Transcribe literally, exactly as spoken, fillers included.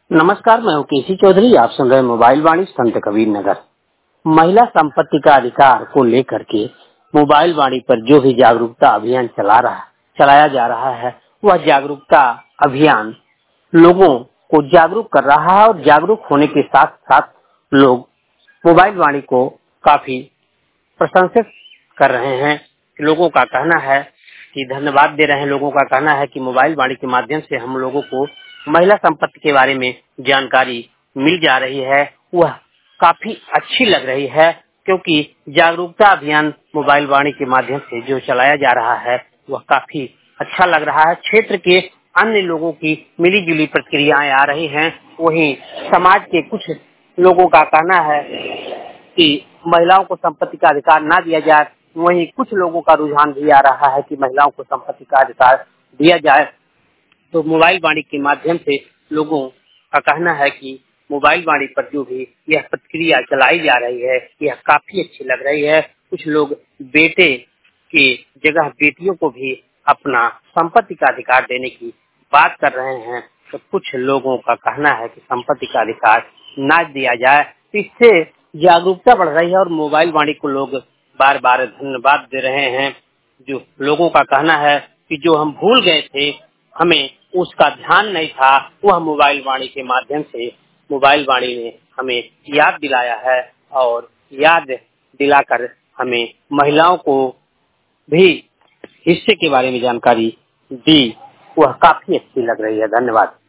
नमस्कार, मैं हूँ केसी चौधरी। आप सुन रहे मोबाइल वाणी संत कबीर नगर। महिला संपत्ति का अधिकार को लेकर के मोबाइल वाणी पर जो भी जागरूकता अभियान चला रहा चलाया जा रहा है, वह जागरूकता अभियान लोगों को जागरूक कर रहा है और जागरूक होने के साथ साथ लोग मोबाइल वाणी को काफी प्रशंसित कर रहे हैं। लोगों का कहना है कि धन्यवाद दे रहे हैं। लोगों का कहना है कि मोबाइल वाणी के माध्यम से हम लोगों को महिला संपत्ति के बारे में जानकारी मिल जा रही है, वह काफी अच्छी लग रही है, क्योंकि जागरूकता अभियान मोबाइल वाणी के माध्यम से जो चलाया जा रहा है वह काफी अच्छा लग रहा है। क्षेत्र के अन्य लोगों की मिली जुली प्रतिक्रियाएं आ रही हैं। वहीं समाज के कुछ लोगों का कहना है कि महिलाओं को संपत्ति का अधिकार ना दिया जाए, वहीं कुछ लोगों का रुझान भी आ रहा है कि महिलाओं को संपत्ति का अधिकार दिया जाए। तो मोबाइल वाणी के माध्यम से लोगों का कहना है कि मोबाइल वाणी पर जो भी यह प्रतिक्रिया चलाई जा रही है यह काफी अच्छी लग रही है। कुछ लोग बेटे की जगह बेटियों को भी अपना संपत्ति का अधिकार देने की बात कर रहे हैं, तो कुछ लोगों का कहना है कि संपत्ति का अधिकार ना दिया जाए। इससे जागरूकता बढ़ रही है और मोबाइल वाणी को लोग बार बार धन्यवाद दे रहे हैं। जो लोगों का कहना है कि जो हम भूल गए थे, हमें उसका ध्यान नहीं था, वह मोबाइल वाणी के माध्यम से मोबाइल वाणी ने हमें याद दिलाया है और याद दिलाकर हमें महिलाओं को भी हिस्से के बारे में जानकारी दी। वह काफी अच्छी लग रही है। धन्यवाद।